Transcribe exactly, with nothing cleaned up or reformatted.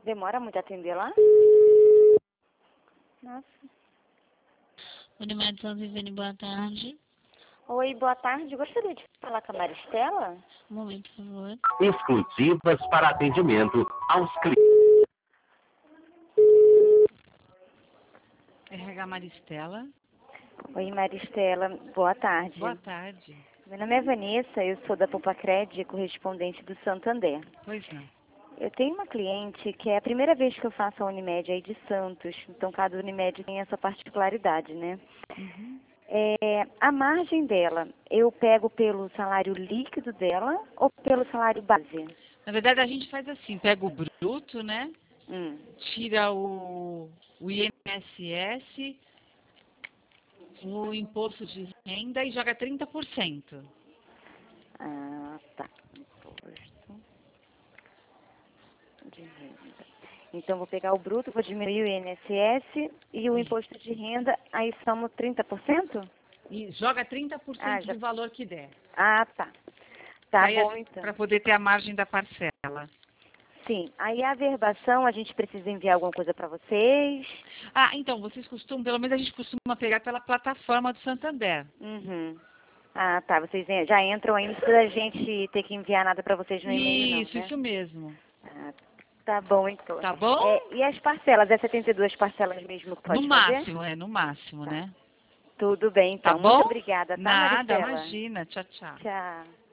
Demora muito a atender lá? Nossa. Unimed São Vivene, boa tarde. Oi, boa tarde. Gostaria de falar com a Maristela? Um momento, por favor. Exclusivas para atendimento aos clientes. R H Maristela. Oi, Maristela. Boa tarde. Boa tarde. Meu nome é Vanessa, eu sou da Popacred, correspondente do Santander. Pois não. Eu tenho uma cliente que é a primeira vez que eu faço a Unimed aí de Santos, então cada Unimed tem essa particularidade, né? Uhum. É, a margem dela, eu pego pelo salário líquido dela ou pelo salário base? Na verdade, a gente faz assim, pega o bruto, né? Hum. Tira o, o I N S S, o imposto de renda e joga trinta por cento. Ah, tá. Imposto de renda. Então, vou pegar o bruto, vou diminuir o I N S S e o imposto de renda, aí somos trinta por cento? E joga trinta por cento Ah, já... do valor que der. Ah, tá. Tá Aí, bom, então. para poder ter a margem da parcela. Sim. Aí a verbação, a gente precisa enviar alguma coisa para vocês? Ah, então, vocês costumam, pelo menos a gente costuma pegar pela plataforma do Santander. Uhum. Ah, tá. Vocês já entram aí, não precisa a gente ter que enviar nada para vocês no e-mail, não, Isso, né? isso mesmo. Ah, tá bom, então. Tá bom? É, e as parcelas? É setenta e duas parcelas mesmo que pode No fazer? máximo, é, no máximo, Tá. né? Tudo bem, Tá então. bom? Muito obrigada, tá, Nada, Maristela? imagina. Tchau, tchau. Tchau.